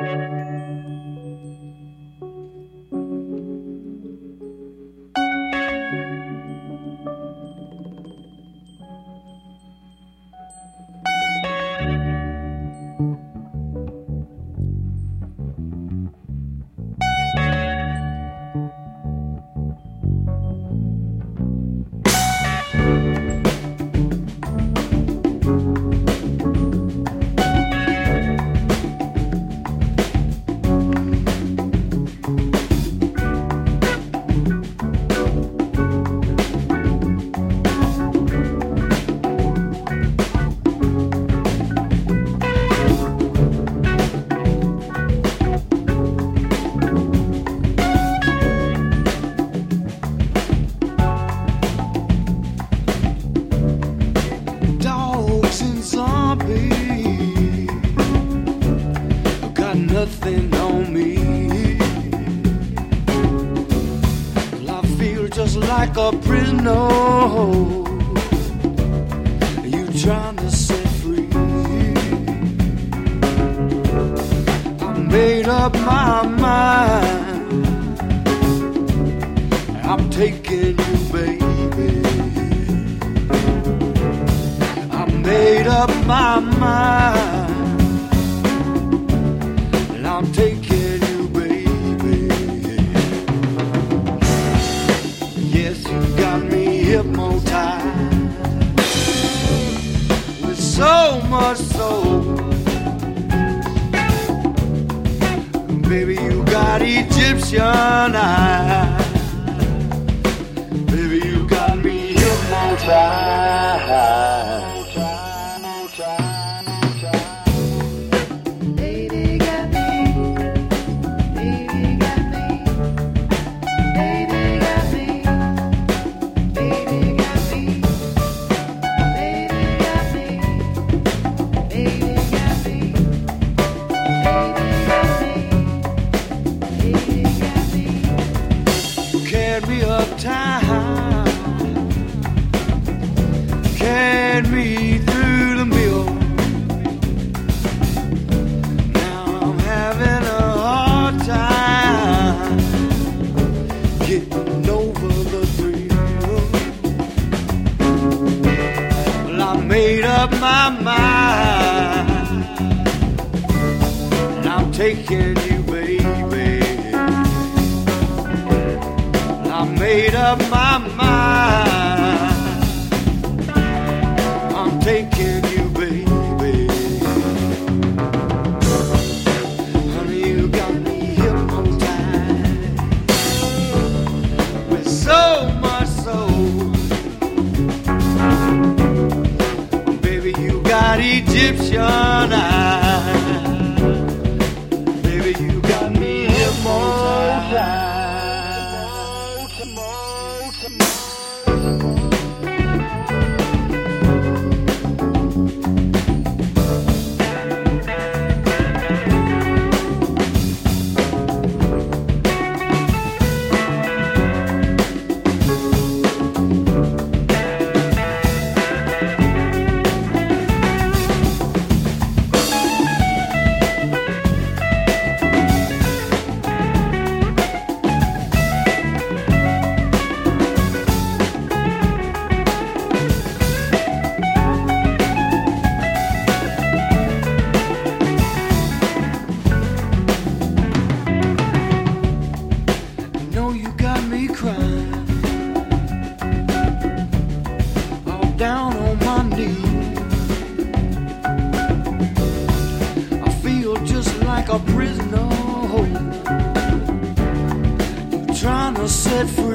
Nothing on me. Well, I feel just like a prisoner. You trying to set free. I made up my mind. I'm taking you, baby. I made up my mind. I'm taking you, baby. Yes, you got me hypnotized with so much soul. Baby, you got Egyptian eyes. Baby, you got me hypnotized. Carried me through the mill. Now I'm having a hard time getting over the thrill. Well, I made up my mind, and I'm taking you, baby. I made up my mind. I'm taking you, baby. Honey, you got me hypnotized with so much soul. Baby, you got Egyptian eyes. Baby, you got me hypnotized. Down on my knees, I feel just like a prisoner. You're trying to set free.